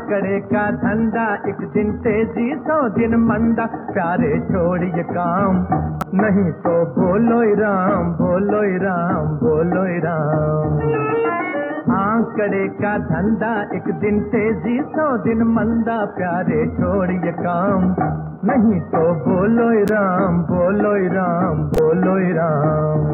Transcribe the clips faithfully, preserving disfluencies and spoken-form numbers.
आंकड़े का धंधा एक दिन तेजी सौ दिन मंदा, प्यारे छोड़िए काम नहीं तो बोलो राम, बोलो राम, बोलो राम। आंकड़े का धंधा एक दिन तेजी सौ दिन मंदा, प्यारे छोड़िए काम नहीं तो बोलो राम, बोलो राम, बोलो राम।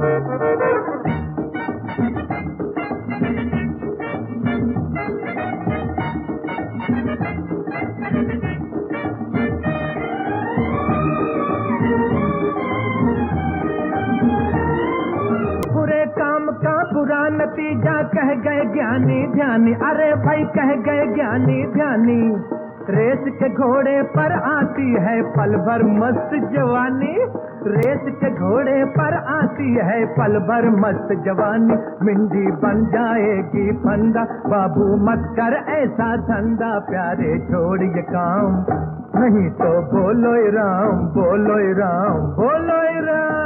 बुरे काम का बुरा नतीजा कह गए ज्ञानी ध्यानी, अरे भाई कह गए ज्ञानी ध्यानी। रेस के घोड़े पर आती है पल भर मस्त जवानी, रेस के घोड़े पर आती है पल भर मस्त जवानी। मिंडी बन जाएगी फंदा, बाबू मत कर ऐसा धंधा, प्यारे छोड़िए काम नहीं तो बोलो राम, बोलो राम, बोलो राम।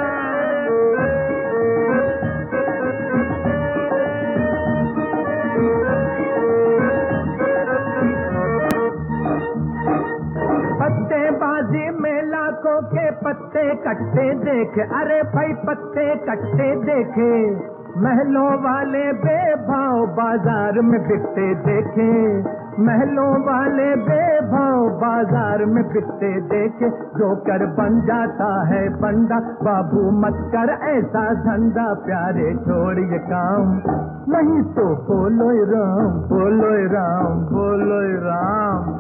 पत्तेबाजी में लाखों के पत्ते कट्टे देखे, अरे भाई पत्ते कट्टे देखे। महलों वाले बेभाव बाजार में बिकते देखे, महलों वाले बेभाव बाजार में बिकते देखे। जोकर बन जाता है बंदा, बाबू मत कर ऐसा धंधा, प्यारे छोड़िए काम नहीं तो बोलो राम, बोलो राम, बोलो राम।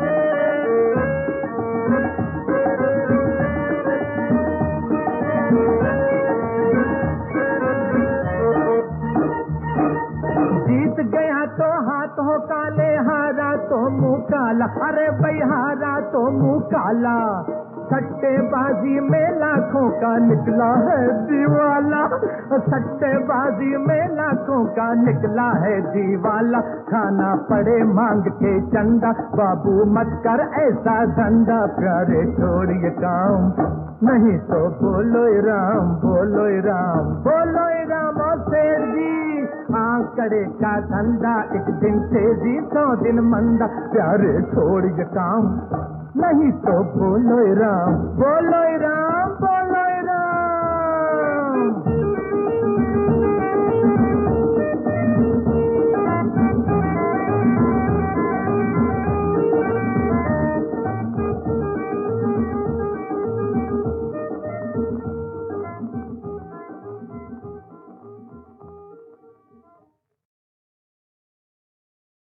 जीत गया तो हाथ हो काले, हारा तो मुंह काला, अरे भाई हारा तो मुंह काला। सट्टेबाजी में लाखों का निकला है दीवाला, सट्टेबाजी में लाखों का निकला है दीवाला। खाना पड़े मांग के चंदा, बाबू मत कर ऐसा धंधा, प्यारे छोड़िए काम नहीं तो बोलो राम, बोलो राम, बोलो राम। और शेर जी आंकड़े का धंधा एक दिन तेजी सौ दिन मंदा, प्यारे छोड़िए काम नहीं तो बोलो राम, बोलो राम।